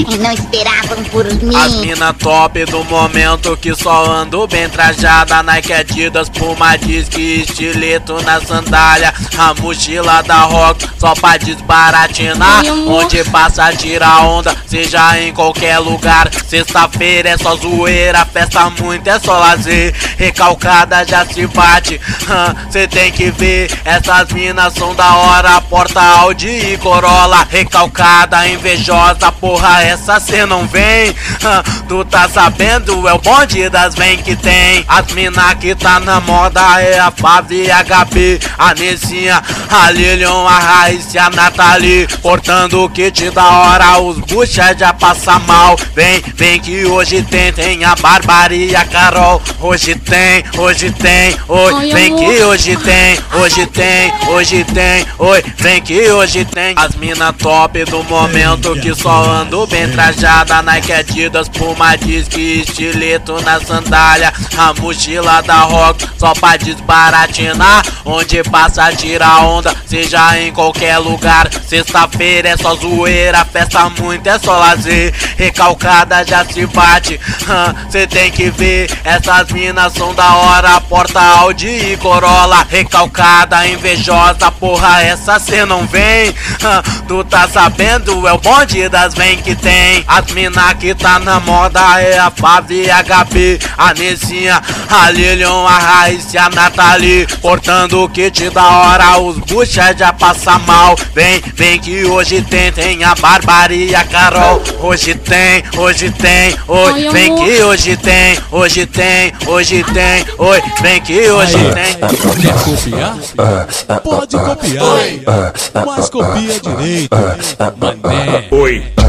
e não esperavam por mim. As mina top do momento que só ando bem trajada. Nike, Adidas, Puma, Disque, estileto na sandália. A mochila da Rock só pra desbaratinar. Onde passa tira onda, seja em qualquer lugar. Sexta-feira é só zoeira, festa muito é só lazer. Recalcada já se bate, cê tem que ver. Essas minas são da hora, porta Audi e Corolla. Recalcada, invejosa, porra, essa cê não vem. Tu tá sabendo, é o bonde das vem que tem. As mina que tá na moda é a Fave e a Gabi, a Nessinha, a Lilian, a Raíssa e a Nathalie. Portando o kit da hora, os bucha já passa mal. Vem, vem que hoje tem a Bárbara e a Carol. Hoje tem, oi, vem que hoje tem, oi, vem que hoje tem. As mina top do momento que só ando bem trajada. Nike, Adidas, Puma, Disque, estileto na sandália. A mochila da Rock só pra desbaratinar. Onde passa tira onda, seja em qualquer lugar. Sexta-feira é só zoeira, festa muito é só lazer. Recalcada já se bate, cê tem que ver. Essas minas são da hora, porta Audi e Corolla. Recalcada, invejosa, porra, essa cê não vem. Tu tá sabendo, é o bonde das vem que tem. As mina que tá na moda é a Fave e a Gabi, a Nessinha, a Lilian, a Raíssa e a Nathalie. Portando o kit da hora, os bucha já passa mal. Vem, vem que hoje tem a Bárbara e a Carol. Hoje tem, oi, vem que hoje tem, oi, vem que hoje tem. Quer copiar? Pode copiar, mas copia direito, mané. Oi.